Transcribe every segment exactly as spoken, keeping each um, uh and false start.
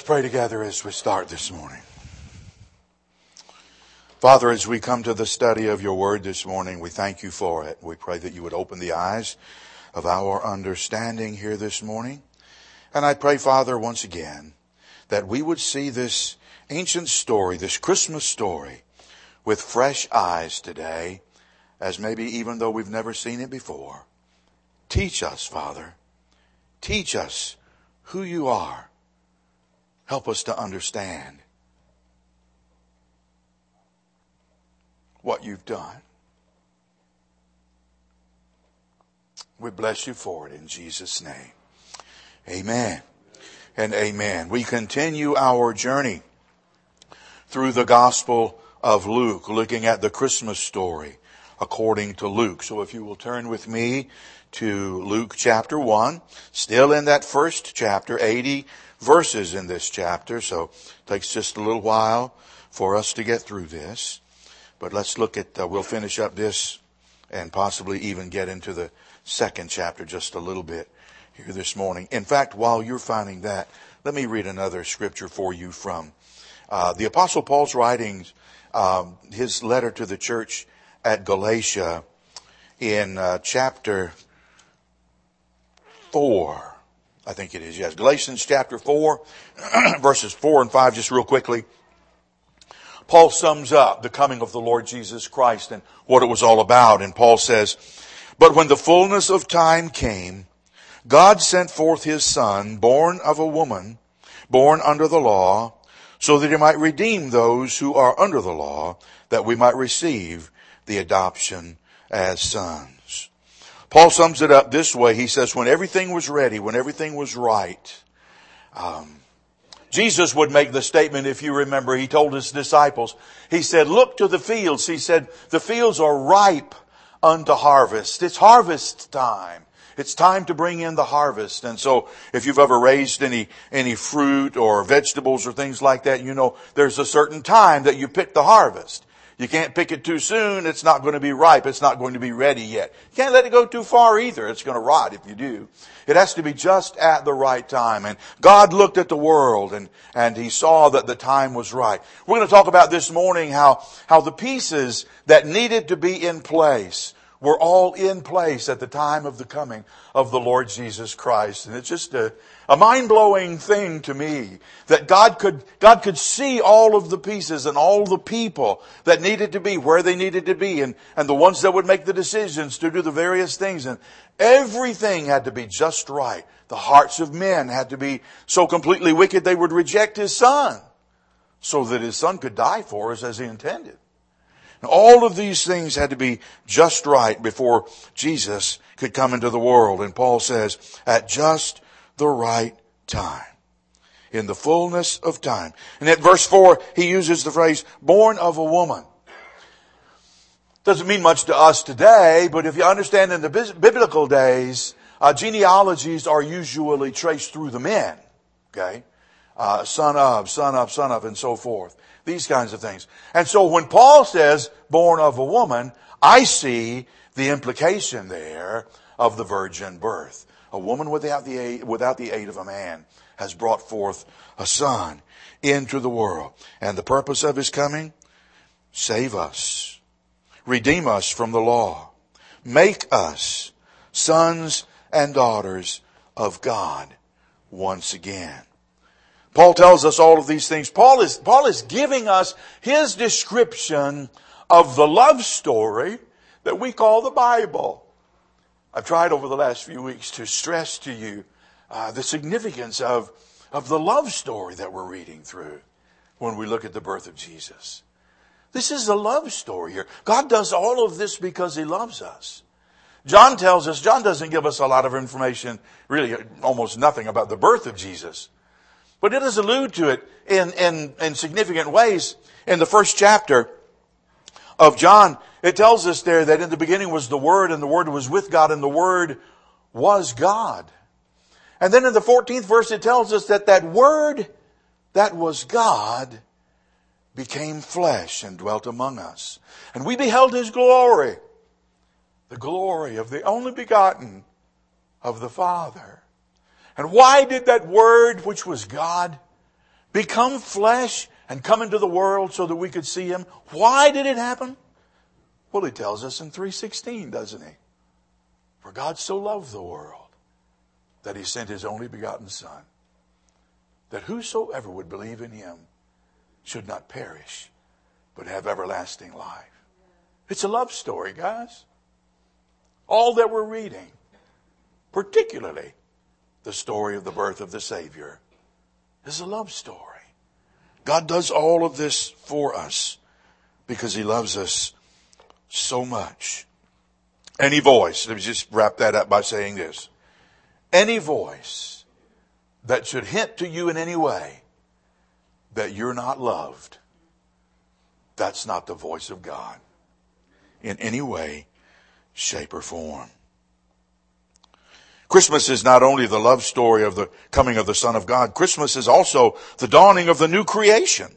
pray together as we start this morning. Father, as we come to the study of your word this morning, we thank you for it. We pray that you would open the eyes of our understanding here this morning. And I pray, Father, once again, that we would see this ancient story, this Christmas story, with fresh eyes today, as maybe even though we've never seen it before. Teach us, Father. Teach us who you are. Help us to understand what you've done. We bless you for it in Jesus' name. Amen and amen. We continue our journey through the Gospel of Luke, looking at the Christmas story according to Luke. So if you will turn with me to Luke chapter one, still in that first chapter, eighty verses in this chapter, so it takes just a little while for us to get through this. But let's look at, uh, we'll finish up this and possibly even get into the second chapter just a little bit here this morning. In fact, while you're finding that, let me read another scripture for you from uh, the Apostle Paul's writings, um, his letter to the church at Galatia in uh, chapter four. I think it is, yes. Galatians chapter four, verses four and five, just real quickly. Paul sums up the coming of the Lord Jesus Christ and what it was all about. And Paul says, "But when the fullness of time came, God sent forth his Son, born of a woman, born under the law, so that he might redeem those who are under the law, that we might receive the adoption as sons." Paul sums it up this way. He says, when everything was ready, when everything was right, um, Jesus would make the statement, if you remember, he told his disciples, he said, "Look to the fields." He said, "The fields are ripe unto harvest." It's harvest time. It's time to bring in the harvest. And so if you've ever raised any, any fruit or vegetables or things like that, you know there's a certain time that you pick the harvest. You can't pick it too soon. It's not going to be ripe. It's not going to be ready yet. You can't let it go too far either. It's going to rot if you do. It has to be just at the right time. And God looked at the world and, and he saw that the time was right. We're going to talk about this morning how, how the pieces that needed to be in place were all in place at the time of the coming of the Lord Jesus Christ. And it's just a, a mind-blowing thing to me that God could, God could see all of the pieces and all the people that needed to be where they needed to be, and, and the ones that would make the decisions to do the various things. And everything had to be just right. The hearts of men had to be so completely wicked they would reject his Son, so that his Son could die for us as he intended. All of these things had to be just right before Jesus could come into the world. And Paul says, at just the right time. In the fullness of time. And at verse four, he uses the phrase, born of a woman. Doesn't mean much to us today, but if you understand in the biblical days, uh, genealogies are usually traced through the men. Okay? Uh, son of, son of, son of, and so forth. These kinds of things. And so when Paul says, born of a woman, I see the implication there of the virgin birth. A woman without the aid, without the aid of a man has brought forth a son into the world. And the purpose of his coming? Save us. Redeem us from the law. Make us sons and daughters of God once again. Paul tells us all of these things. Paul is, Paul is giving us his description of the love story that we call the Bible. I've tried over the last few weeks to stress to you uh, the significance of, of the love story that we're reading through when we look at the birth of Jesus. This is a love story here. God does all of this because he loves us. John tells us, John doesn't give us a lot of information, really almost nothing about the birth of Jesus. But it does allude to it in, in, in significant ways. In the first chapter of John, it tells us there that in the beginning was the Word, and the Word was with God, and the Word was God. And then in the fourteenth verse, it tells us that that Word that was God became flesh and dwelt among us. And we beheld his glory, the glory of the only begotten of the Father. And why did that Word, which was God, become flesh and come into the world so that we could see Him. Why did it happen? Well, He tells us in three sixteen, doesn't He? For God so loved the world that He sent His only begotten Son, that whosoever would believe in Him should not perish, but have everlasting life. It's a love story, guys. All that we're reading, particularly the story of the birth of the Savior, is a love story. God does all of this for us because He loves us so much. Any voice, let me just wrap that up by saying this. Any voice that should hint to you in any way that you're not loved, that's not the voice of God in any way, shape, or form. Christmas is not only the love story of the coming of the Son of God, Christmas is also the dawning of the new creation.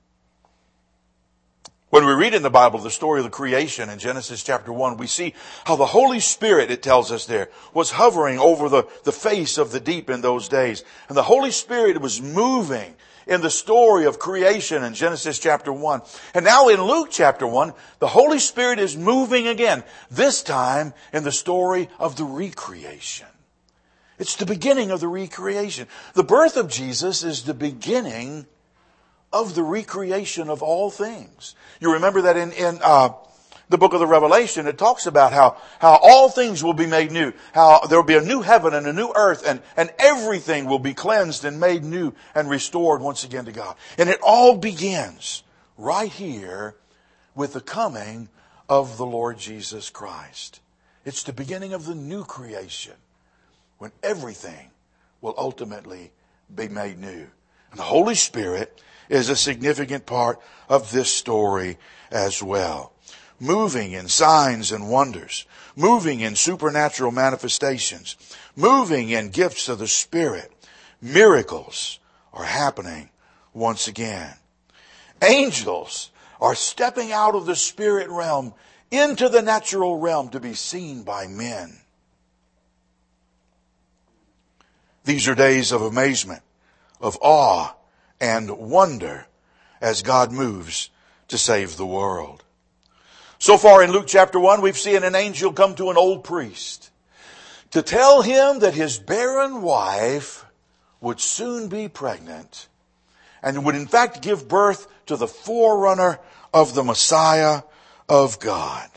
When we read in the Bible the story of the creation in Genesis chapter one, we see how the Holy Spirit, it tells us there, was hovering over the, the face of the deep in those days. And the Holy Spirit was moving in the story of creation in Genesis chapter one. And now in Luke chapter one, the Holy Spirit is moving again, this time in the story of the recreation. It's the beginning of the recreation. The birth of Jesus is the beginning of the recreation of all things. You remember that in, in uh, the book of the Revelation, it talks about how, how all things will be made new, how there will be a new heaven and a new earth, and, and everything will be cleansed and made new and restored once again to God. And it all begins right here with the coming of the Lord Jesus Christ. It's the beginning of the new creation, when everything will ultimately be made new. And the Holy Spirit is a significant part of this story as well. Moving in signs and wonders, moving in supernatural manifestations, moving in gifts of the Spirit. Miracles are happening once again. Angels are stepping out of the spirit realm into the natural realm to be seen by men. These are days of amazement, of awe, and wonder as God moves to save the world. So far in Luke chapter one, we've seen an angel come to an old priest to tell him that his barren wife would soon be pregnant and would in fact give birth to the forerunner of the Messiah of God.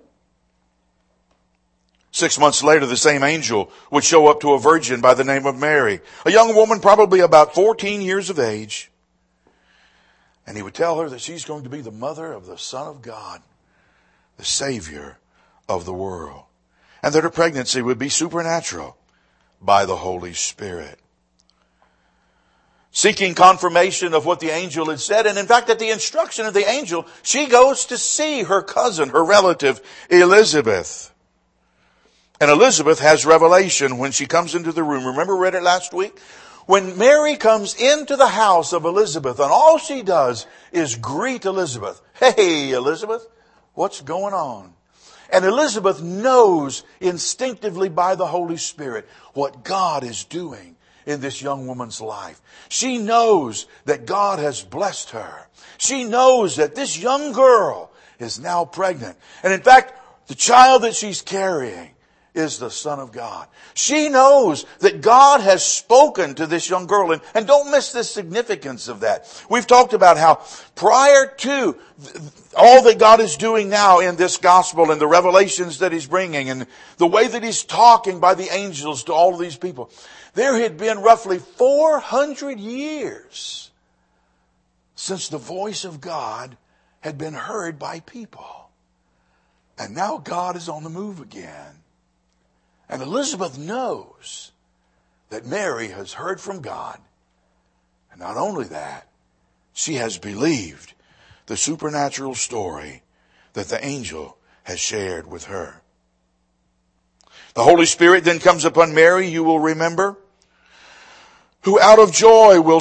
Six months later, the same angel would show up to a virgin by the name of Mary, a young woman probably about fourteen years of age. And he would tell her that she's going to be the mother of the Son of God, the Savior of the world. And that her pregnancy would be supernatural by the Holy Spirit. Seeking confirmation of what the angel had said, and in fact at the instruction of the angel, she goes to see her cousin, her relative, Elizabeth. And Elizabeth has revelation when she comes into the room. Remember, we read it last week? When Mary comes into the house of Elizabeth, and all she does is greet Elizabeth. Hey, Elizabeth, what's going on? And Elizabeth knows instinctively by the Holy Spirit what God is doing in this young woman's life. She knows that God has blessed her. She knows that this young girl is now pregnant. And in fact, the child that she's carrying is the Son of God. She knows that God has spoken to this young girl. And, and don't miss the significance of that. We've talked about how prior to all that God is doing now in this gospel and the revelations that He's bringing and the way that He's talking by the angels to all of these people, there had been roughly four hundred years since the voice of God had been heard by people. And now God is on the move again. And Elizabeth knows that Mary has heard from God. And not only that, she has believed the supernatural story that the angel has shared with her. The Holy Spirit then comes upon Mary, you will remember, who out of joy will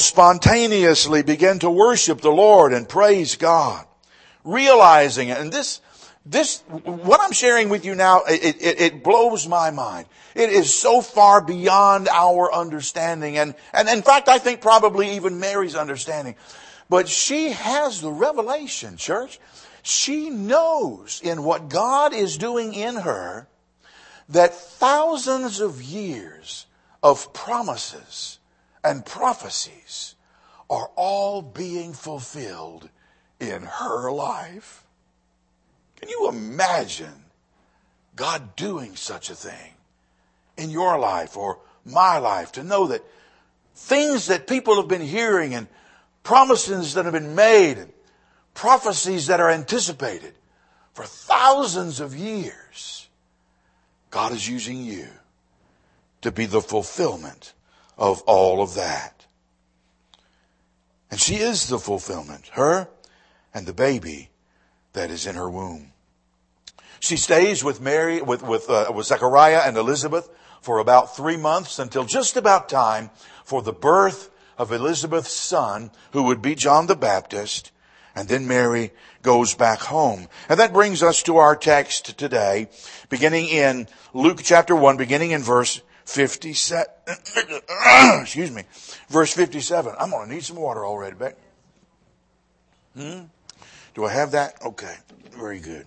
spontaneously begin to worship the Lord and praise God, realizing it. And this This, what I'm sharing with you now, it, it, it blows my mind. It is so far beyond our understanding. And, and in fact, I think probably even Mary's understanding. But she has the revelation, church. She knows in what God is doing in her that thousands of years of promises and prophecies are all being fulfilled in her life. Can you imagine God doing such a thing in your life or my life, to know that things that people have been hearing and promises that have been made and prophecies that are anticipated for thousands of years, God is using you to be the fulfillment of all of that. And she is the fulfillment, her and the baby that is in her womb. She stays with Mary, with, with, uh, with Zechariah and Elizabeth for about three months until just about time for the birth of Elizabeth's son, who would be John the Baptist. And then Mary goes back home. And that brings us to our text today, beginning in Luke chapter one, beginning in verse fifty-seven. Excuse me. Verse fifty-seven. I'm going to need some water already, Beck. Hmm? Do I have that? Okay. Very good.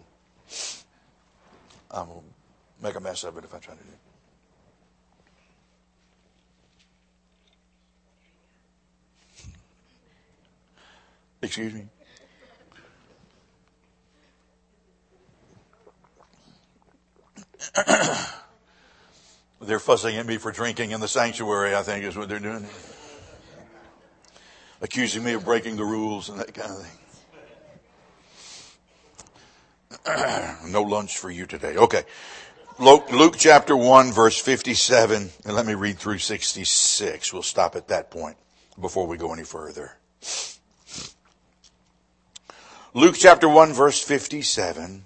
I'm going to make a mess of it if I try to do it. Excuse me. They're fussing at me for drinking in the sanctuary, I think is what they're doing. Accusing me of breaking the rules and that kind of thing. No lunch for you today. Okay. Luke, Luke chapter one, verse fifty-seven. And let me read through sixty-six. We'll stop at that point before we go any further. Luke chapter one, verse fifty-seven.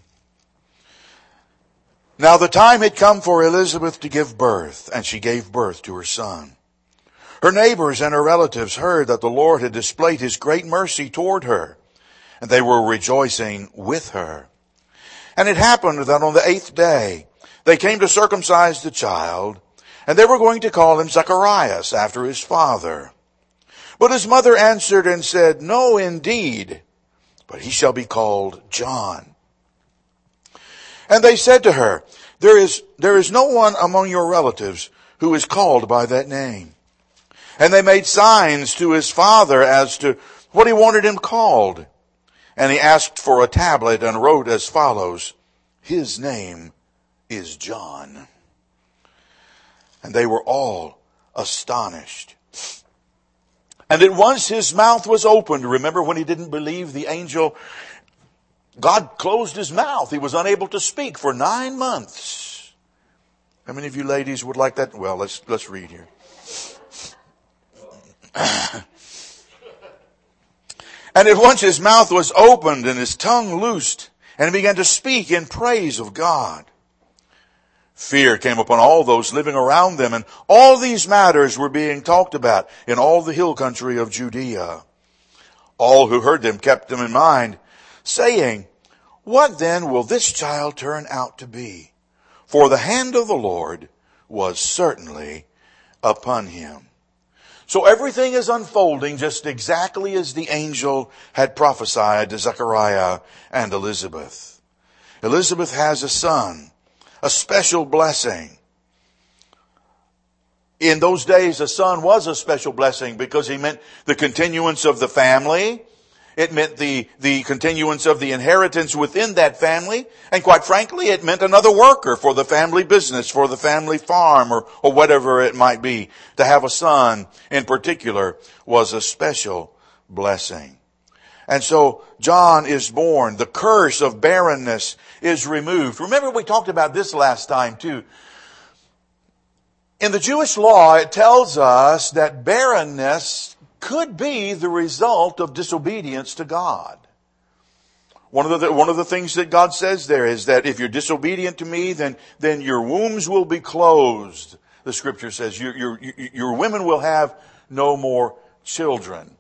Now the time had come for Elizabeth to give birth, and she gave birth to her son. Her neighbors and her relatives heard that the Lord had displayed his great mercy toward her, and they were rejoicing with her. And it happened that on the eighth day they came to circumcise the child, and they were going to call him Zacharias after his father. But his mother answered and said, No, indeed, but he shall be called John. And they said to her, There is, there is no one among your relatives who is called by that name. And they made signs to his father as to what he wanted him called. And he asked for a tablet and wrote as follows, His name is John. And they were all astonished. And at once his mouth was opened. Remember when he didn't believe the angel? God closed his mouth. He was unable to speak for nine months. How many of you ladies would like that? Well, let's, let's read here. And at once his mouth was opened and his tongue loosed, and he began to speak in praise of God. Fear came upon all those living around them, and all these matters were being talked about in all the hill country of Judea. All who heard them kept them in mind, saying, What then will this child turn out to be? For the hand of the Lord was certainly upon him. So everything is unfolding just exactly as the angel had prophesied to Zechariah and Elizabeth. Elizabeth has a son, a special blessing. In those days, a son was a special blessing because he meant the continuance of the family. It meant the, the continuance of the inheritance within that family. And quite frankly, it meant another worker for the family business, for the family farm, or, or whatever it might be. To have a son in particular was a special blessing. And so John is born. The curse of barrenness is removed. Remember, we talked about this last time too. In the Jewish law, it tells us that barrenness could be the result of disobedience to God. One of the, one of the things that God says there is that if you're disobedient to me, then, then your wombs will be closed. The scripture says your, your, your women will have no more children.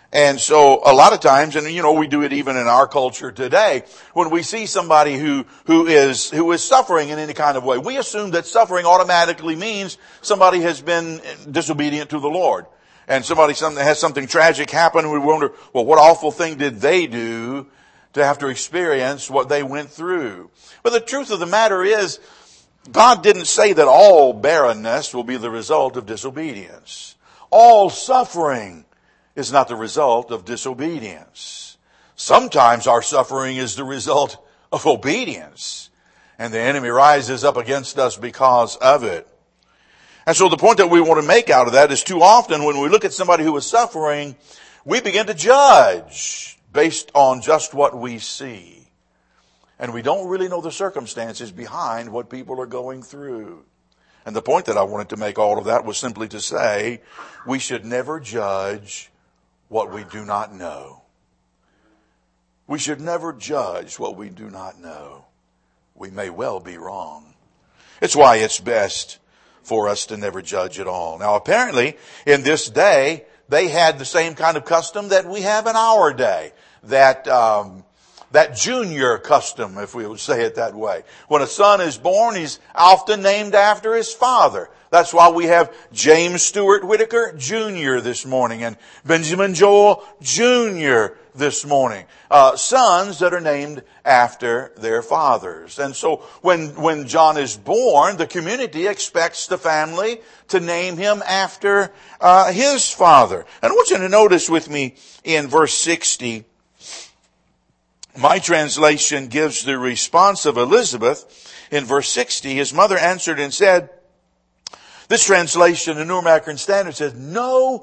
And so a lot of times, and you know, we do it even in our culture today, when we see somebody who, who is, who is suffering in any kind of way, we assume that suffering automatically means somebody has been disobedient to the Lord. And somebody something, has something tragic happen, and we wonder, well, what awful thing did they do to have to experience what they went through? But the truth of the matter is, God didn't say that all barrenness will be the result of disobedience. All suffering is not the result of disobedience. Sometimes our suffering is the result of obedience, and the enemy rises up against us because of it. And so the point that we want to make out of that is, too often when we look at somebody who is suffering, we begin to judge based on just what we see. And we don't really know the circumstances behind what people are going through. And the point that I wanted to make all of that was simply to say, we should never judge what we do not know. We should never judge what we do not know. We may well be wrong. It's why it's best for us to never judge at all. Now, apparently, in this day, they had the same kind of custom that we have in our day. That, um, that junior custom, if we would say it that way. When a son is born, he's often named after his father. That's why we have James Stewart Whitaker Junior this morning and Benjamin Joel Junior this morning. Uh, sons that are named after their fathers. And so when, when John is born, the community expects the family to name him after uh, his father. And I want you to notice with me in verse sixty, my translation gives the response of Elizabeth in verse sixty. His mother answered and said, this translation, the New American Standard, says, no,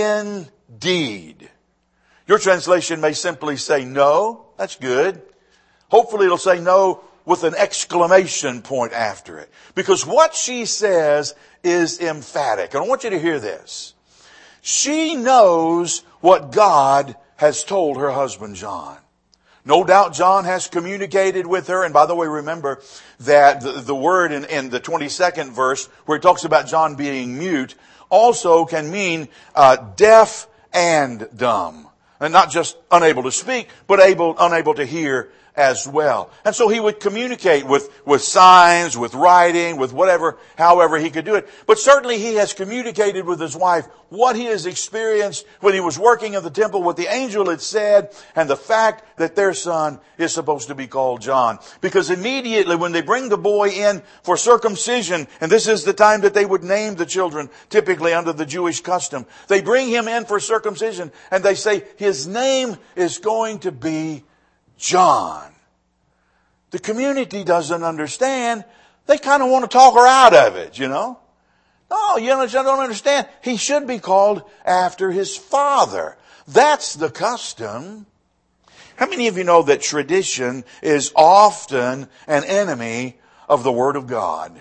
indeed. Your translation may simply say no. That's good. Hopefully it'll say no with an exclamation point after it. Because what she says is emphatic. And I want you to hear this. She knows what God has told her husband John. No doubt John has communicated with her. And by the way, remember that the, the word in, in the twenty-second verse where it talks about John being mute also can mean uh, deaf and dumb. And not just unable to speak, but able, unable to hear as well. And so he would communicate with, with signs, with writing, with whatever, however he could do it. But certainly he has communicated with his wife what he has experienced when he was working in the temple, what the angel had said, and the fact that their son is supposed to be called John. Because immediately when they bring the boy in for circumcision, and this is the time that they would name the children, typically under the Jewish custom, they bring him in for circumcision, and they say his name is going to be John. The community doesn't understand. They kind of want to talk her out of it, you know. No, you know, don't understand. He should be called after his father. That's the custom. How many of you know that tradition is often an enemy of the Word of God?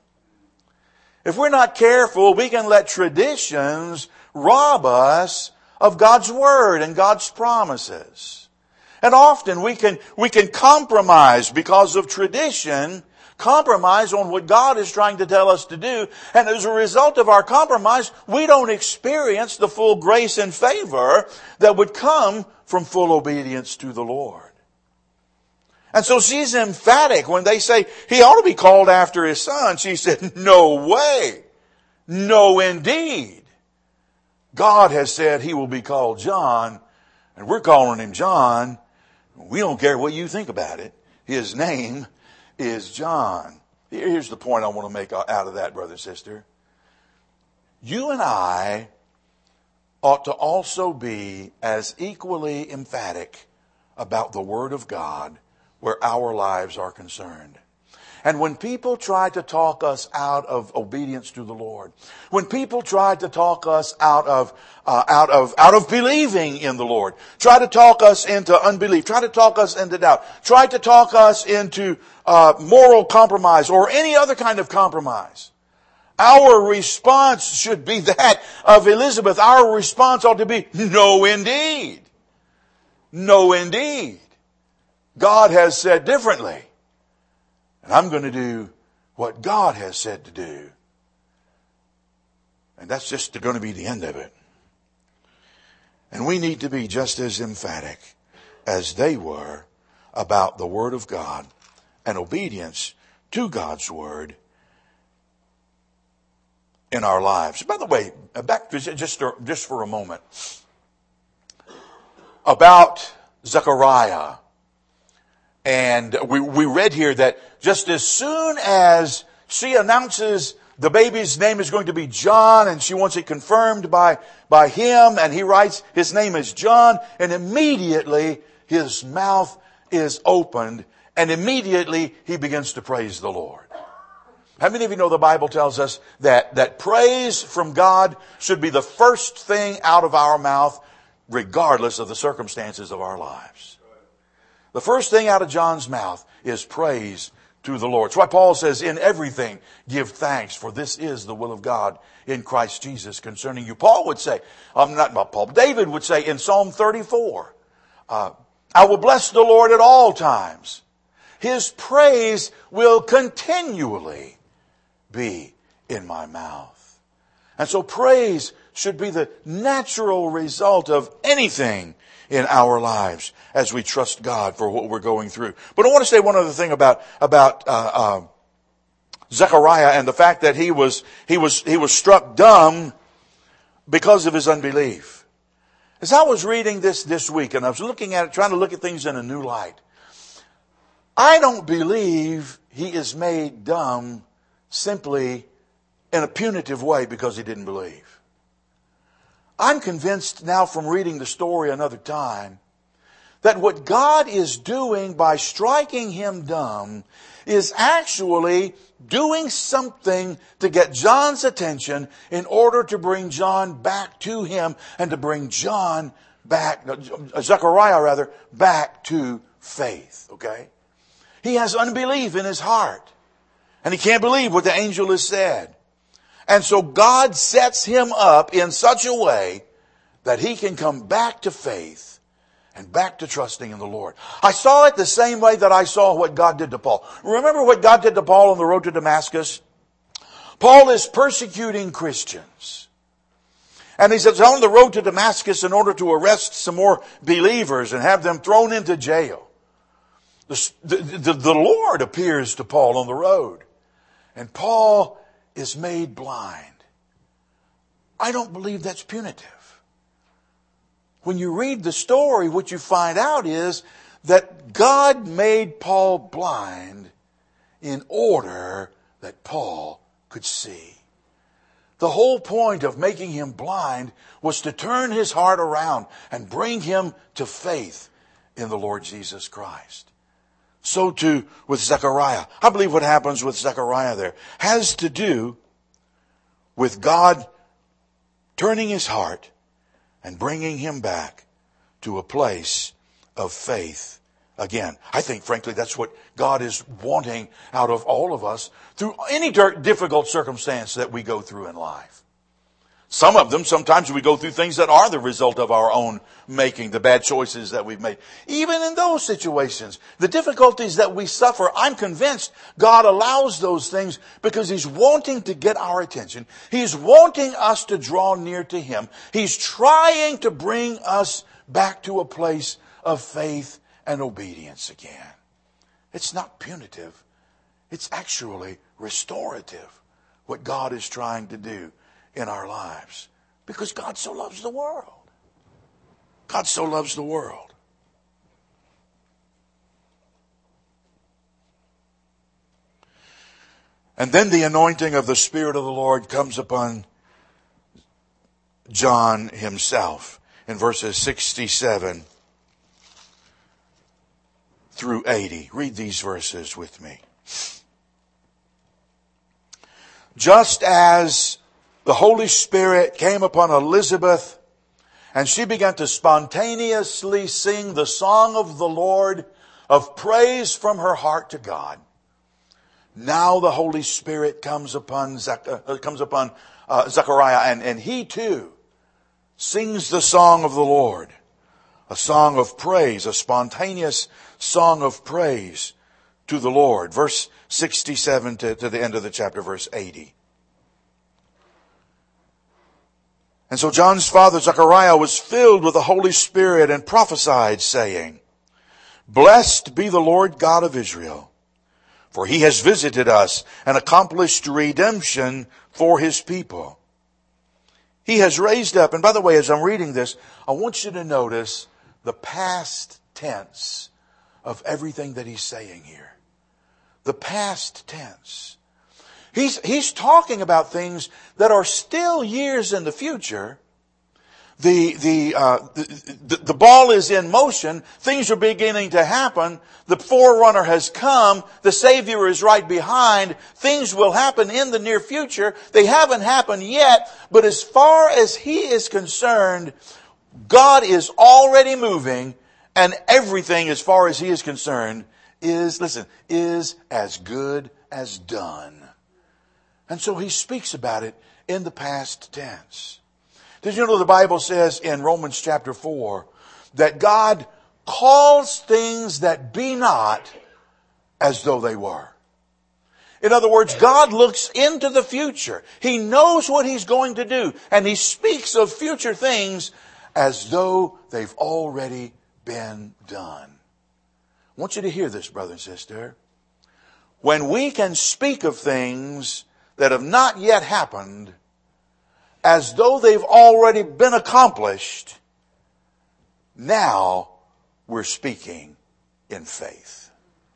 If we're not careful, we can let traditions rob us of God's Word and God's promises. And often we can, we can compromise because of tradition, compromise on what God is trying to tell us to do. And as a result of our compromise, we don't experience the full grace and favor that would come from full obedience to the Lord. And so she's emphatic when they say he ought to be called after his son. She said, no way. No, indeed. God has said he will be called John, and we're calling him John. We don't care what you think about it. His name is John. Here's the point I want to make out of that, brother and sister. You and I ought to also be as equally emphatic about the Word of God where our lives are concerned. And when people try to talk us out of obedience to the Lord, when people try to talk us out of uh, out of out of believing in the Lord, try to talk us into unbelief, try to talk us into doubt, try to talk us into uh, moral compromise or any other kind of compromise, our response should be that of Elizabeth. Our response ought to be, no, indeed. No, indeed. God has said differently. And I'm going to do what God has said to do. And that's just going to be the end of it. And we need to be just as emphatic as they were about the Word of God and obedience to God's Word in our lives. By the way, back to just, just for a moment, about Zechariah. And we, we read here that just as soon as she announces the baby's name is going to be John, and she wants it confirmed by, by him, and he writes his name is John, and immediately his mouth is opened, and immediately he begins to praise the Lord. How many of you know the Bible tells us that, that praise from God should be the first thing out of our mouth, regardless of the circumstances of our lives? The first thing out of John's mouth is praise to the Lord. That's why Paul says, in everything give thanks, for this is the will of God in Christ Jesus concerning you. Paul would say, um, not, not Paul, David would say in Psalm thirty-four, uh, I will bless the Lord at all times. His praise will continually be in my mouth. And so praise should be the natural result of anything in our lives as we trust God for what we're going through. But I want to say one other thing about, about, uh, uh, Zechariah and the fact that he was, he was, he was struck dumb because of his unbelief. As I was reading this this week and I was looking at it, trying to look at things in a new light, I don't believe he is made dumb simply in a punitive way because he didn't believe. I'm convinced now from reading the story another time that what God is doing by striking him dumb is actually doing something to get John's attention in order to bring John back to him and to bring John back, Zechariah rather, back to faith. Okay? He has unbelief in his heart and he can't believe what the angel has said. And so God sets him up in such a way that he can come back to faith and back to trusting in the Lord. I saw it the same way that I saw what God did to Paul. Remember what God did to Paul on the road to Damascus? Paul is persecuting Christians. And he's on the road to Damascus in order to arrest some more believers and have them thrown into jail. The, the, the Lord appears to Paul on the road. And Paul is made blind. I don't believe that's punitive. When you read the story, what you find out is that God made Paul blind in order that Paul could see. The whole point of making him blind was to turn his heart around and bring him to faith in the Lord Jesus Christ. So too with Zechariah. I believe what happens with Zechariah there has to do with God turning his heart and bringing him back to a place of faith again. I think, frankly, that's what God is wanting out of all of us through any difficult circumstance that we go through in life. Some of them, sometimes we go through things that are the result of our own making, the bad choices that we've made. Even in those situations, the difficulties that we suffer, I'm convinced God allows those things because He's wanting to get our attention. He's wanting us to draw near to Him. He's trying to bring us back to a place of faith and obedience again. It's not punitive. It's actually restorative, what God is trying to do in our lives, because God so loves the world. God so loves the world. And then the anointing of the Spirit of the Lord comes upon John himself in verses sixty-seven through eighty. Read these verses with me. Just as the Holy Spirit came upon Elizabeth, and she began to spontaneously sing the song of the Lord of praise from her heart to God. Now the Holy Spirit comes upon Zech- uh, comes upon uh, Zechariah, and, and he too sings the song of the Lord, a song of praise, a spontaneous song of praise to the Lord. Verse sixty-seven to, to the end of the chapter, verse eighty. And so John's father Zechariah was filled with the Holy Spirit and prophesied, saying, Blessed be the Lord God of Israel, for he has visited us and accomplished redemption for his people. He has raised up, and by the way, as I'm reading this, I want you to notice the past tense of everything that he's saying here. The past tense. He's, he's talking about things that are still years in the future. The, the, uh, the, the, the ball is in motion. Things are beginning to happen. The forerunner has come. The Savior is right behind. Things will happen in the near future. They haven't happened yet, but as far as he is concerned, God is already moving, and everything as far as he is concerned is, listen, is as good as done. And so he speaks about it in the past tense. Did you know the Bible says in Romans chapter four that God calls things that be not as though they were? In other words, God looks into the future. He knows what he's going to do, and he speaks of future things as though they've already been done. I want you to hear this, brother and sister. When we can speak of things that have not yet happened as though they've already been accomplished, now we're speaking in faith.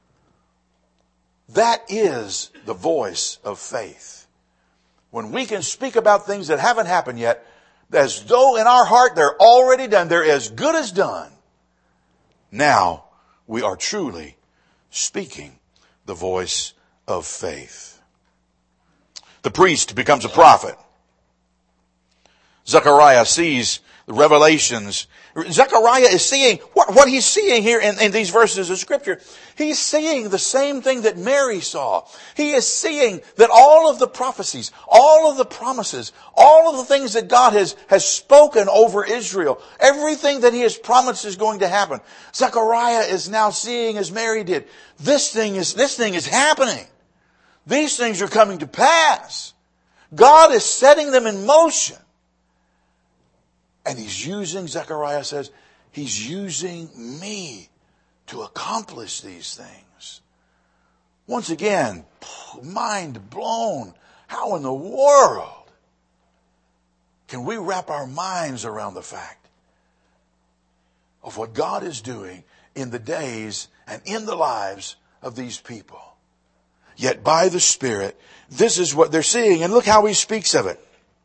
That is the voice of faith. When we can speak about things that haven't happened yet, as though in our heart they're already done, they're as good as done, now we are truly speaking the voice of faith. The priest becomes a prophet. Zechariah sees the revelations. Zechariah is seeing what, what he's seeing here in, in these verses of Scripture. He's seeing the same thing that Mary saw. He is seeing that all of the prophecies, all of the promises, all of the things that God has, has spoken over Israel, everything that he has promised is going to happen. Zechariah is now seeing as Mary did. This thing is, this thing is happening. These things are coming to pass. God is setting them in motion. And he's using, Zechariah says, he's using me to accomplish these things. Once again, mind blown. How in the world can we wrap our minds around the fact of what God is doing in the days and in the lives of these people? Yet by the Spirit, this is what they're seeing. And look how he speaks of it.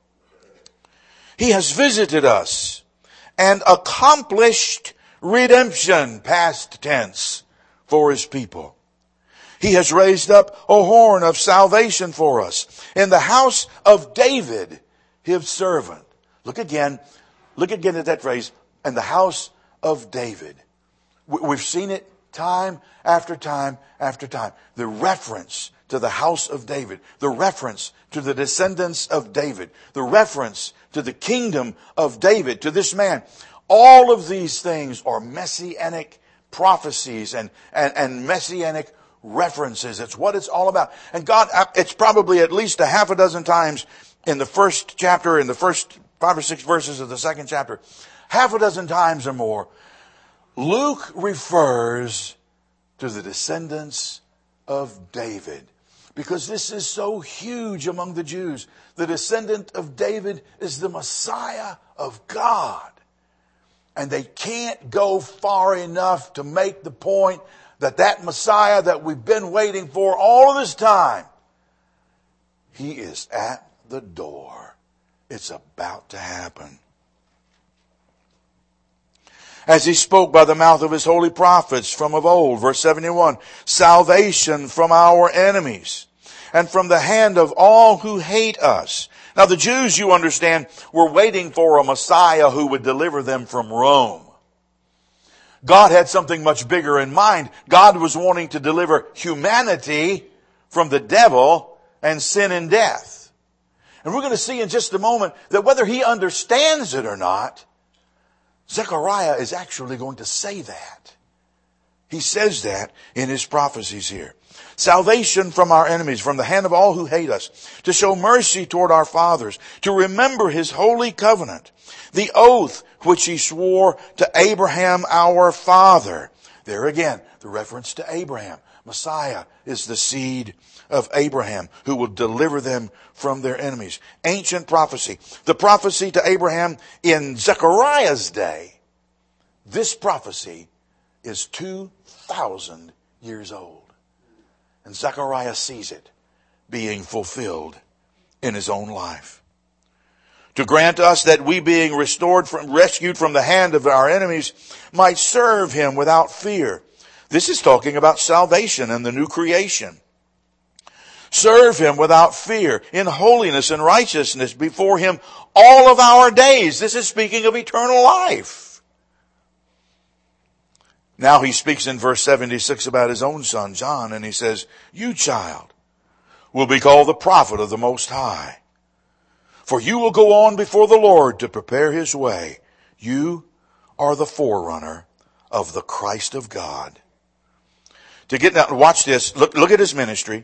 He has visited us and accomplished redemption, past tense, for his people. He has raised up a horn of salvation for us in the house of David, his servant. Look again, look again at that phrase, in the house of David. We've seen it time after time after time. The reference to the house of David, the reference to the descendants of David, the reference to the kingdom of David, to this man. All of these things are messianic prophecies and, and, and messianic references. It's what it's all about. And God, it's probably at least a half a dozen times in the first chapter, in the first five or six verses of the second chapter, half a dozen times or more, Luke refers to the descendants of David. Because this is so huge among the Jews. The descendant of David is the Messiah of God. And they can't go far enough to make the point that that Messiah that we've been waiting for all of this time, he is at the door. It's about to happen. As he spoke by the mouth of his holy prophets from of old, verse seventy-one, salvation from our enemies and from the hand of all who hate us. Now the Jews, you understand, were waiting for a Messiah who would deliver them from Rome. God had something much bigger in mind. God was wanting to deliver humanity from the devil and sin and death. And we're going to see in just a moment that whether he understands it or not, Zechariah is actually going to say that. He says that in his prophecies here. Salvation from our enemies, from the hand of all who hate us, to show mercy toward our fathers, to remember his holy covenant, the oath which he swore to Abraham our father. There again, the reference to Abraham. Messiah is the seed of Abraham who will deliver them from their enemies. Ancient prophecy. The prophecy to Abraham in Zechariah's day. This prophecy is two thousand years old. And Zechariah sees it being fulfilled in his own life. To grant us that we, being restored from, rescued from the hand of our enemies, might serve him without fear. This is talking about salvation and the new creation. Serve him without fear, in holiness and righteousness before him all of our days. This is speaking of eternal life. Now he speaks in verse seventy-six about his own son, John, and he says, "You, child, will be called the prophet of the Most High. For you will go on before the Lord to prepare his way. You are the forerunner of the Christ of God." To get now, watch this. Look, look at his ministry.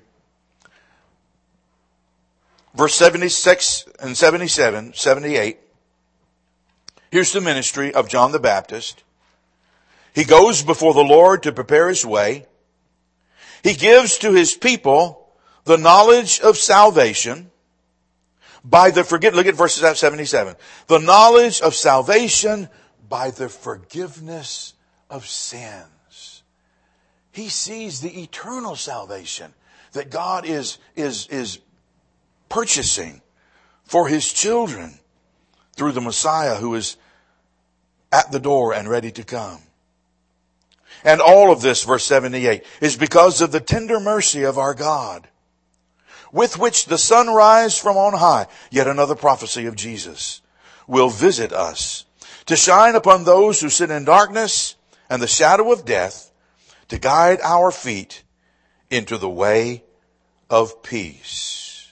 Verse seventy-six and seventy-seven, seventy-eight. Here's the ministry of John the Baptist. He goes before the Lord to prepare his way. He gives to his people the knowledge of salvation by the forget. Look at verse seventy-seven. The knowledge of salvation by the forgiveness of sins. He sees the eternal salvation that God is, is, is purchasing for his children through the Messiah who is at the door and ready to come. And all of this, verse seventy-eight, is because of the tender mercy of our God, with which the sunrise from on high, yet another prophecy of Jesus, will visit us, to shine upon those who sit in darkness and the shadow of death, to guide our feet into the way of peace.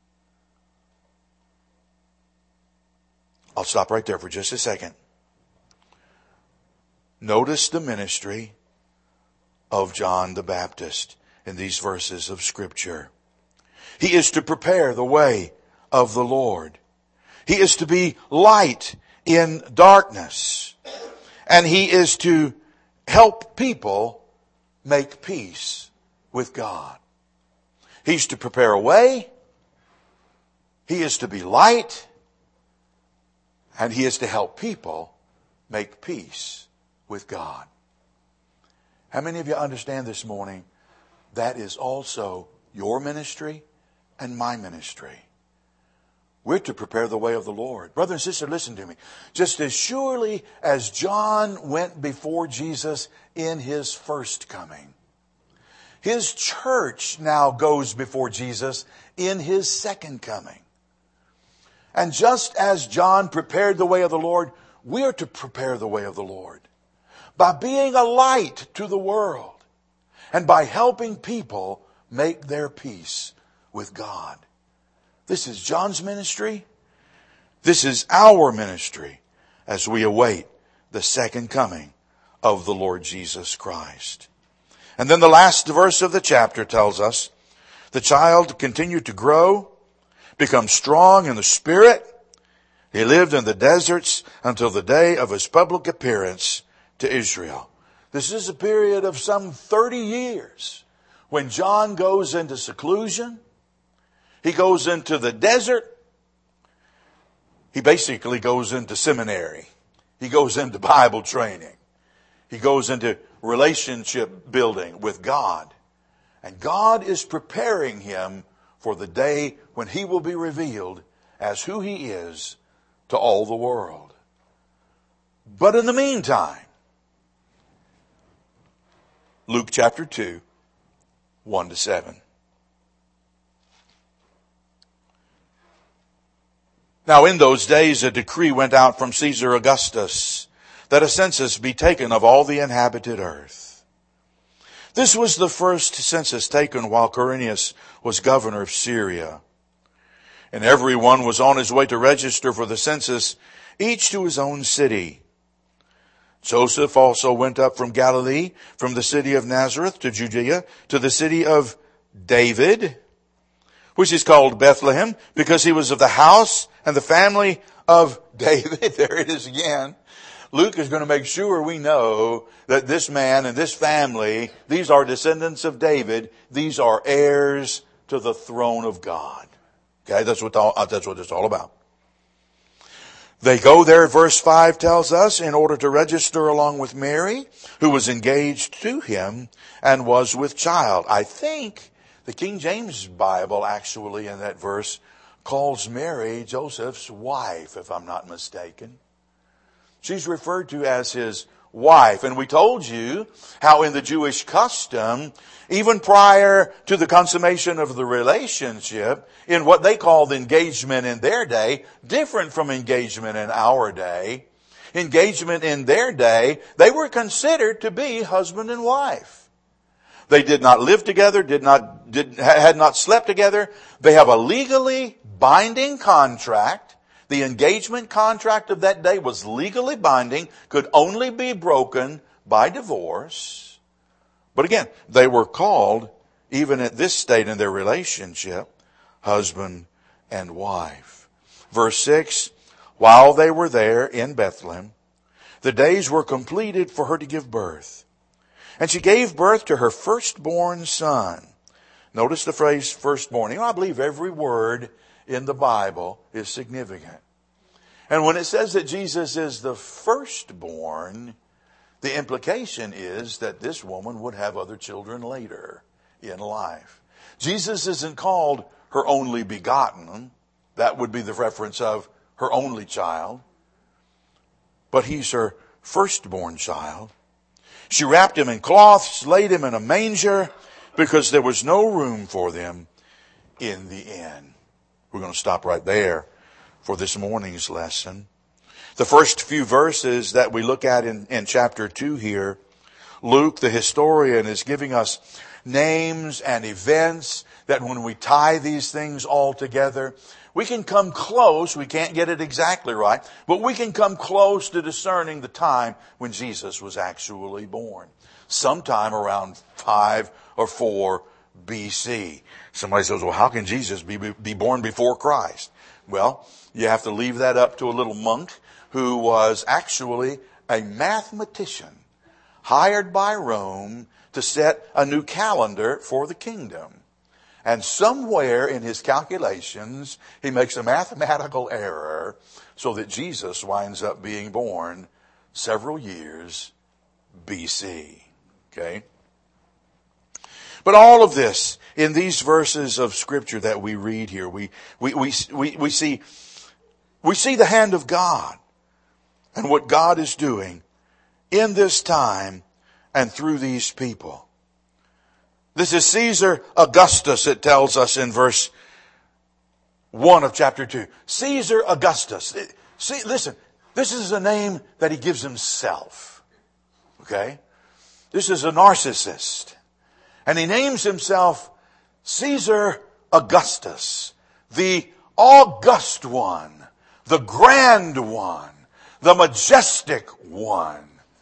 I'll stop right there for just a second. Notice the ministry of John the Baptist in these verses of Scripture. He is to prepare the way of the Lord. He is to be light in darkness. And he is to help people make peace with God. He's to prepare a way. He is to be light. And he is to help people make peace with God. How many of you understand this morning that is also your ministry and my ministry? We're to prepare the way of the Lord. Brother and sister, listen to me. Just as surely as John went before Jesus in his first coming, his church now goes before Jesus in his second coming. And just as John prepared the way of the Lord, we are to prepare the way of the Lord by being a light to the world and by helping people make their peace with God. This is John's ministry. This is our ministry as we await the second coming of the Lord Jesus Christ. And then the last verse of the chapter tells us the child continued to grow, become strong in the Spirit. He lived in the deserts until the day of his public appearance to Israel. This is a period of some thirty years when John goes into seclusion. He goes into the desert. He basically goes into seminary. He goes into Bible training. He goes into relationship building with God. And God is preparing him for the day when he will be revealed as who he is to all the world. But in the meantime, Luke chapter two, one to seven. Now in those days a decree went out from Caesar Augustus that a census be taken of all the inhabited earth. This was the first census taken while Quirinius was governor of Syria. And everyone was on his way to register for the census, each to his own city. Joseph also went up from Galilee, from the city of Nazareth to Judea, to the city of David, which is called Bethlehem, because he was of the house and the family of David. There it is again. Luke is going to make sure we know that this man and this family, these are descendants of David. These are heirs to the throne of God. Okay, that's what all, that's what it's all about. They go there, verse five tells us, in order to register along with Mary, who was engaged to him and was with child. I think the King James Bible actually in that verse calls Mary Joseph's wife, if I'm not mistaken. She's referred to as his wife. And we told you how in the Jewish custom, even prior to the consummation of the relationship, in what they called engagement in their day, different from engagement in our day, engagement in their day, they were considered to be husband and wife. They did not live together, did not, did, had not slept together. They have a legally binding contract. The engagement contract of that day was legally binding, could only be broken by divorce. But again, they were called, even at this state in their relationship, husband and wife. Verse six, while they were there in Bethlehem, the days were completed for her to give birth. And she gave birth to her firstborn son. Notice the phrase firstborn. You know, I believe every word in the Bible is significant. And when it says that Jesus is the firstborn, the implication is that this woman would have other children later in life. Jesus isn't called her only begotten. That would be the reference of her only child. But he's her firstborn child. She wrapped him in cloths, laid him in a manger, because there was no room for them in the inn. We're going to stop right there for this morning's lesson. The first few verses that we look at in, in chapter two here, Luke, the historian, is giving us names and events that when we tie these things all together, we can come close. We can't get it exactly right, but we can come close to discerning the time when Jesus was actually born. Sometime around five or four B C. Somebody says, well, how can Jesus be, be born before Christ? Well, you have to leave that up to a little monk who was actually a mathematician hired by Rome to set a new calendar for the kingdom. And somewhere in his calculations, he makes a mathematical error so that Jesus winds up being born several years B C. Okay? But all of this, in these verses of Scripture that we read here, we, we, we, we, we see, we see the hand of God and what God is doing in this time and through these people. This is Caesar Augustus, it tells us in verse one of chapter two. Caesar Augustus. See, listen, this is a name that he gives himself. Okay? This is a narcissist. And he names himself Caesar Augustus, the august one, the grand one, the majestic one.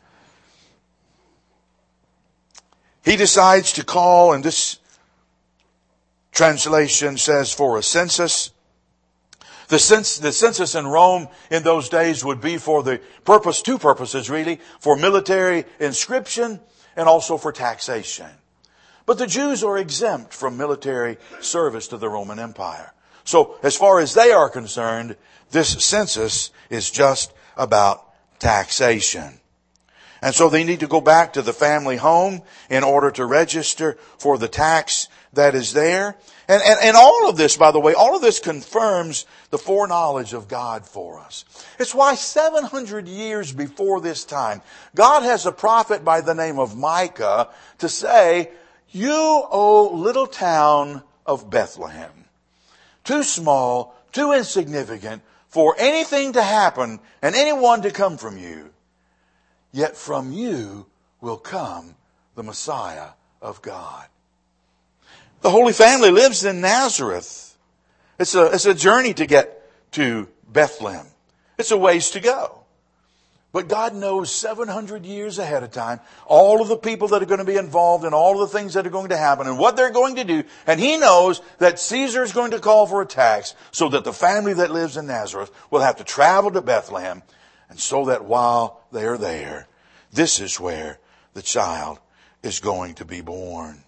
He decides to call, and this translation says for a census. The, cens- the census in Rome in those days would be for the purpose, two purposes really, for military inscription and also for taxation. But the Jews are exempt from military service to the Roman Empire. So as far as they are concerned, this census is just about taxation. And so they need to go back to the family home in order to register for the tax that is there. And, and, and all of this, by the way, all of this confirms the foreknowledge of God for us. It's why seven hundred years before this time, God has a prophet by the name of Micah to say, you, O little town of Bethlehem, too small, too insignificant for anything to happen and anyone to come from you. Yet from you will come the Messiah of God. The Holy Family lives in Nazareth. It's a, it's a journey to get to Bethlehem. It's a ways to go. But God knows seven hundred years ahead of time all of the people that are going to be involved and all of the things that are going to happen and what they're going to do. And He knows that Caesar is going to call for a tax so that the family that lives in Nazareth will have to travel to Bethlehem. And so that while they are there, this is where the child is going to be born.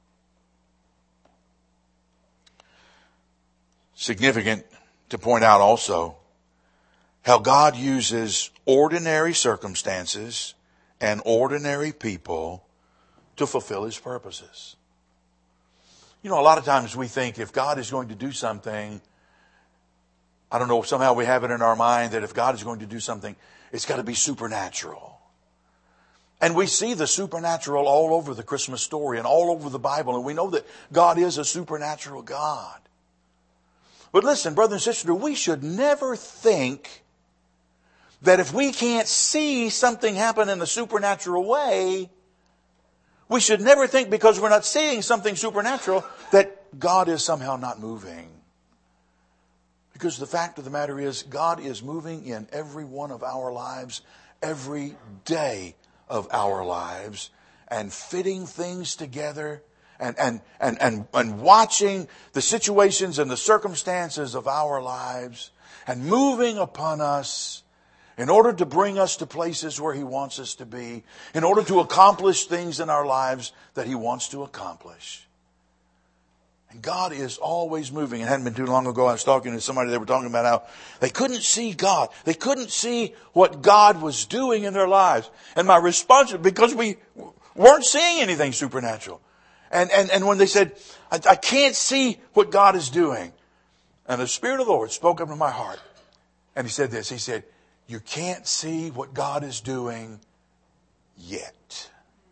Significant to point out also how God uses ordinary circumstances and ordinary people to fulfill His purposes. You know, a lot of times we think if God is going to do something, I don't know, somehow we have it in our mind that if God is going to do something, it's got to be supernatural. And we see the supernatural all over the Christmas story and all over the Bible, and we know that God is a supernatural God. But listen, brother and sister, we should never think that if we can't see something happen in a supernatural way, we should never think because we're not seeing something supernatural that God is somehow not moving. Because the fact of the matter is, God is moving in every one of our lives, every day of our lives, and fitting things together and, and, and, and, and watching the situations and the circumstances of our lives and moving upon us in order to bring us to places where He wants us to be, in order to accomplish things in our lives that He wants to accomplish. And God is always moving. It hadn't been too long ago, I was talking to somebody, they were talking about how they couldn't see God. They couldn't see what God was doing in their lives. And my response was, because we weren't seeing anything supernatural. And, and, and when they said, I, I can't see what God is doing. And the Spirit of the Lord spoke up in my heart. And He said this, He said, you can't see what God is doing yet.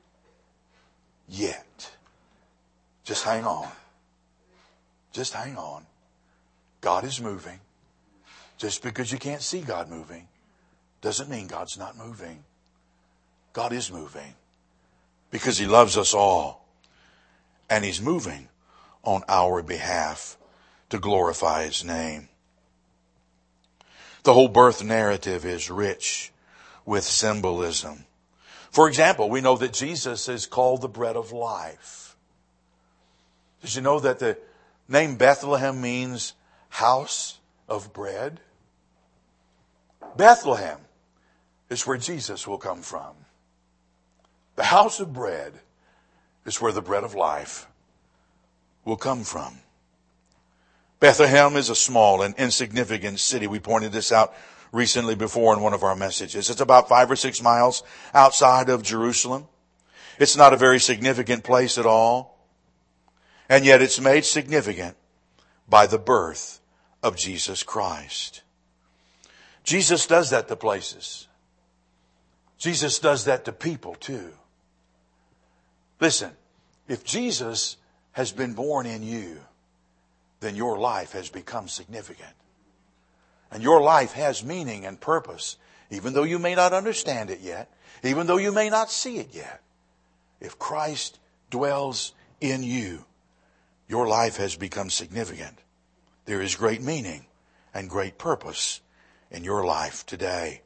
Yet. Just hang on. Just hang on. God is moving. Just because you can't see God moving doesn't mean God's not moving. God is moving because He loves us all. And He's moving on our behalf to glorify His name. The whole birth narrative is rich with symbolism. For example, we know that Jesus is called the bread of life. Did you know that the name Bethlehem means house of bread? Bethlehem is where Jesus will come from. The house of bread is where the bread of life will come from. Bethlehem is a small and insignificant city. We pointed this out recently before in one of our messages. It's about five or six miles outside of Jerusalem. It's not a very significant place at all. And yet it's made significant by the birth of Jesus Christ. Jesus does that to places. Jesus does that to people too. Listen, if Jesus has been born in you, then your life has become significant. And your life has meaning and purpose, even though you may not understand it yet, even though you may not see it yet. If Christ dwells in you, your life has become significant. There is great meaning and great purpose in your life today.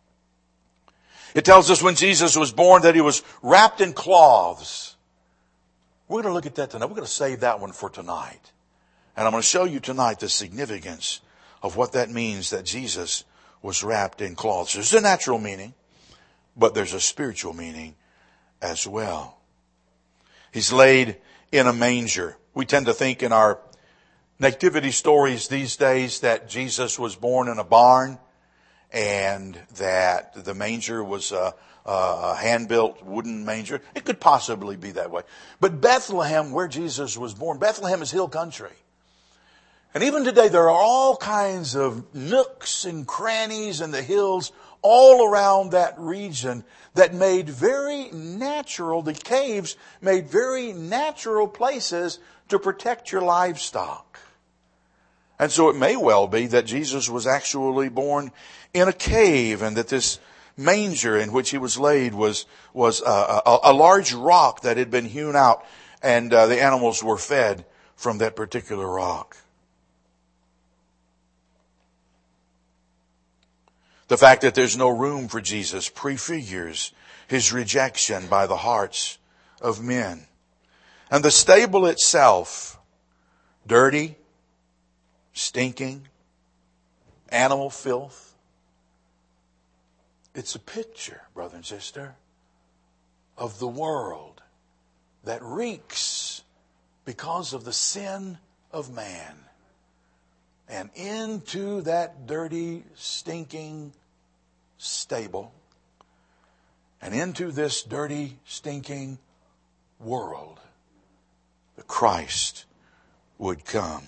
It tells us when Jesus was born that He was wrapped in cloths. We're going to look at that tonight. We're going to save that one for tonight. And I'm going to show you tonight the significance of what that means that Jesus was wrapped in cloths. There's a natural meaning, but there's a spiritual meaning as well. He's laid in a manger. We tend to think in our nativity stories these days that Jesus was born in a barn and that the manger was a, a hand-built wooden manger. It could possibly be that way. But Bethlehem, where Jesus was born, Bethlehem is hill country. And even today, there are all kinds of nooks and crannies in the hills all around that region that made very natural, the caves made very natural places to protect your livestock. And so it may well be that Jesus was actually born in a cave and that this manger in which He was laid was, was a, a, a large rock that had been hewn out, and uh, the animals were fed from that particular rock. The fact that there's no room for Jesus prefigures his rejection by the hearts of men. And the stable itself, dirty, stinking, animal filth, it's a picture, brother and sister, of the world that reeks because of the sin of man. And into that dirty, stinking stable, and into this dirty, stinking world, the Christ would come.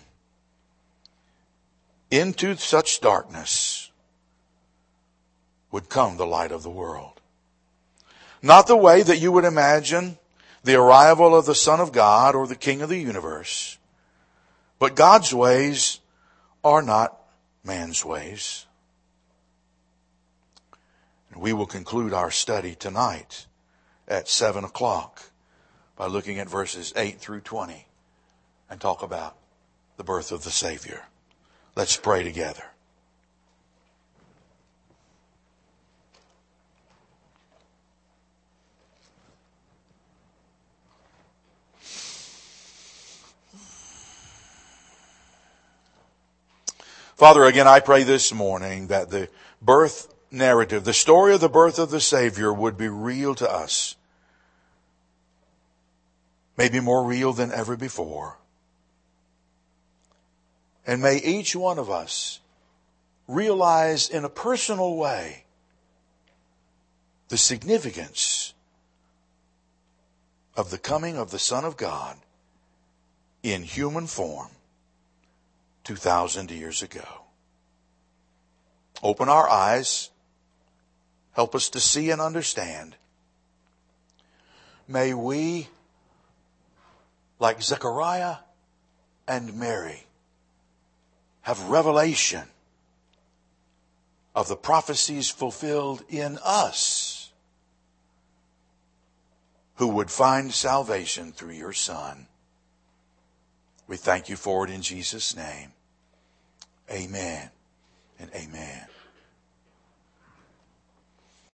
Into such darkness would come the light of the world. Not the way that you would imagine the arrival of the Son of God or the King of the universe, but God's ways are not man's ways. And we will conclude our study tonight at seven o'clock by looking at verses eight through twenty and talk about the birth of the Savior. Let's pray together. Father, again, I pray this morning that the birth narrative, the story of the birth of the Savior would be real to us. Maybe more real than ever before. And may each one of us realize in a personal way the significance of the coming of the Son of God in human form two thousand years ago. Open our eyes. Help us to see and understand. May we, like Zechariah and Mary, have revelation of the prophecies fulfilled in us who would find salvation through your Son. We thank you for it in Jesus' name. Amen and amen.